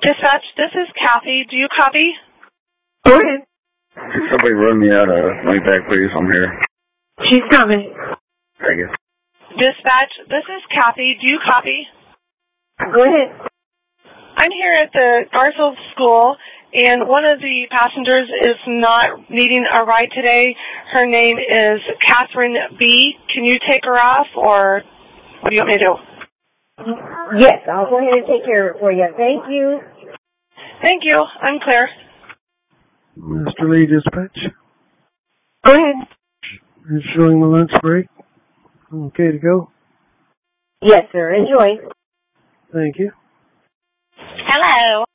Dispatch, this is Kathy. Do you copy? Go ahead. Somebody run me out of money back, please. I'm here. She's coming. Thank you. Dispatch, this is Kathy. Do you copy? Go ahead. I'm here at the Garfield School, and one of the passengers is not needing a ride today. Her name is Catherine B. Can you take her off, or what do you want me to do? Yes, I'll go ahead and take care of it for you. Thank you. Thank you. I'm clear. Mr. Lee, dispatch. Go ahead. You're showing the lunch break. Okay to go? Yes, sir. Enjoy. Thank you. Hello.